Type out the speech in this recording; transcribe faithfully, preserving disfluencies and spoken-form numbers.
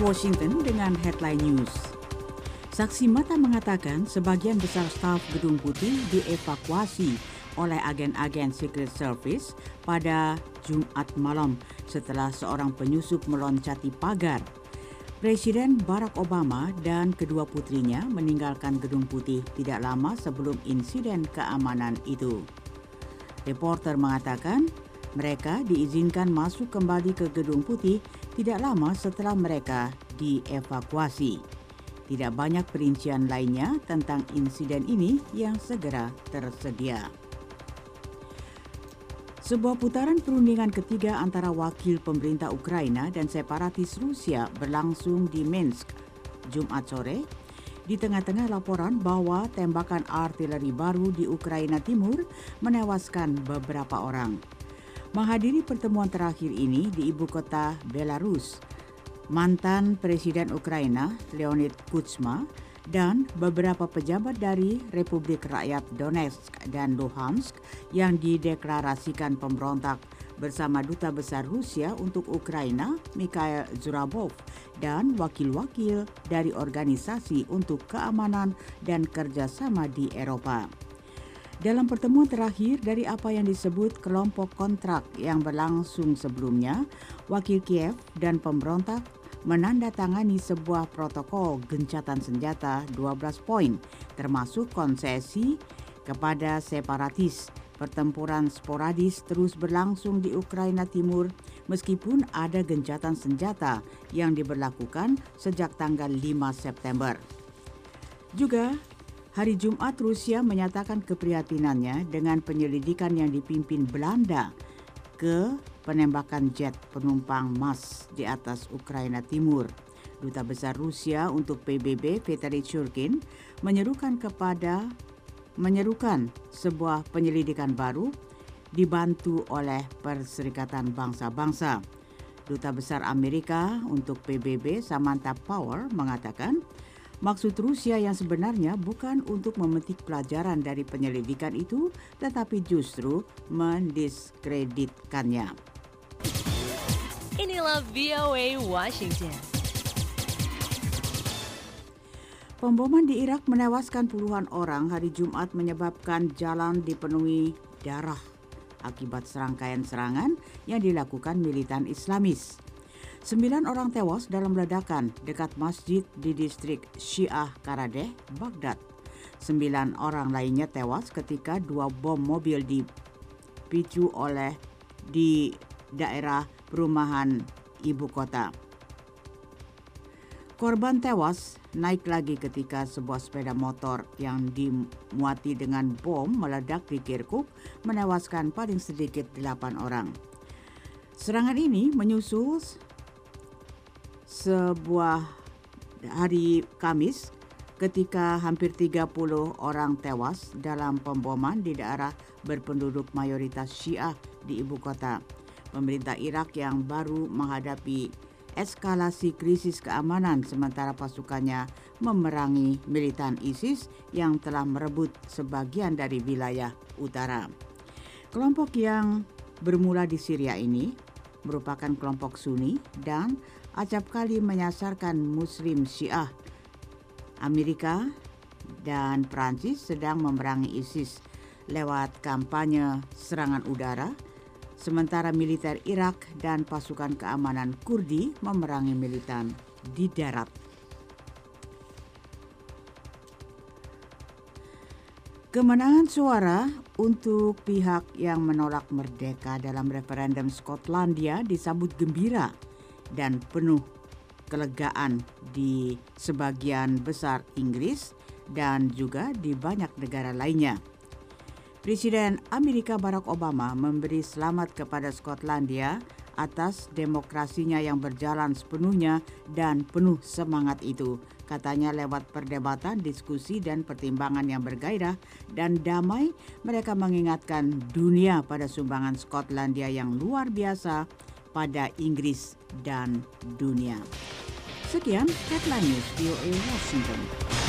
Washington dengan headline news. Saksi mata mengatakan sebagian besar staf Gedung Putih dievakuasi oleh agen-agen Secret Service pada Jumat malam setelah seorang penyusup meloncati pagar. Presiden Barack Obama dan kedua putrinya meninggalkan Gedung Putih tidak lama sebelum insiden keamanan itu. Reporter mengatakan mereka diizinkan masuk kembali ke Gedung Putih tidak lama setelah mereka dievakuasi. Tidak banyak perincian lainnya tentang insiden ini yang segera tersedia. Sebuah putaran perundingan ketiga antara wakil pemerintah Ukraina dan separatis Rusia berlangsung di Minsk Jumat sore, di tengah-tengah laporan bahwa tembakan artileri baru di Ukraina Timur menewaskan beberapa orang. Menghadiri pertemuan terakhir ini di ibu kota Belarus, mantan Presiden Ukraina Leonid Kuchma dan beberapa pejabat dari Republik Rakyat Donetsk dan Luhansk yang dideklarasikan pemberontak bersama Duta Besar Rusia untuk Ukraina Mikhail Zurabov dan wakil-wakil dari Organisasi untuk Keamanan dan Kerjasama di Eropa. Dalam pertemuan terakhir dari apa yang disebut kelompok kontrak yang berlangsung sebelumnya, wakil Kiev dan pemberontak menandatangani sebuah protokol gencatan senjata dua belas poin, termasuk konsesi kepada separatis. Pertempuran sporadis terus berlangsung di Ukraina Timur meskipun ada gencatan senjata yang diberlakukan sejak tanggal lima September. Juga hari Jumat Rusia menyatakan keprihatinannya dengan penyelidikan yang dipimpin Belanda ke penembakan jet penumpang Mas di atas Ukraina Timur. Duta Besar Rusia untuk P B B Vitaly Churkin menyerukan kepada menyerukan sebuah penyelidikan baru dibantu oleh Perserikatan Bangsa-Bangsa. Duta Besar Amerika untuk P B B Samantha Power mengatakan maksud Rusia yang sebenarnya bukan untuk memetik pelajaran dari penyelidikan itu, tetapi justru mendiskreditkannya. Inilah V O A Washington. Pemboman di Irak menewaskan puluhan orang hari Jumat menyebabkan jalan dipenuhi darah akibat serangkaian serangan yang dilakukan militan Islamis. Sembilan orang tewas dalam ledakan dekat masjid di distrik Syiah Karadeh, Baghdad. Sembilan orang lainnya tewas ketika dua bom mobil dipicu oleh di daerah perumahan ibu kota. Korban tewas naik lagi ketika sebuah sepeda motor yang dimuati dengan bom meledak di Kirkuk menewaskan paling sedikit delapan orang. Serangan ini menyusul sebuah hari Kamis ketika hampir tiga puluh orang tewas dalam pemboman di daerah berpenduduk mayoritas Syiah di ibu kota. Pemerintah Irak yang baru menghadapi eskalasi krisis keamanan sementara pasukannya memerangi militan ISIS yang telah merebut sebagian dari wilayah utara. Kelompok yang bermula di Syria ini merupakan kelompok Sunni dan acap kali menyasarkan Muslim Syiah. Amerika dan Prancis sedang memerangi ISIS lewat kampanye serangan udara, sementara militer Irak dan pasukan keamanan Kurdi memerangi militan di darat. Kemenangan suara untuk pihak yang menolak merdeka dalam referendum Skotlandia disambut gembira dan penuh kelegaan di sebagian besar Inggris dan juga di banyak negara lainnya. Presiden Amerika Barack Obama memberi selamat kepada Skotlandia atas demokrasinya yang berjalan sepenuhnya dan penuh semangat itu, katanya lewat perdebatan, diskusi dan pertimbangan yang bergairah dan damai. Mereka mengingatkan dunia pada sumbangan Skotlandia yang luar biasa pada Inggris dan dunia. Sekian headline news V O A Washington.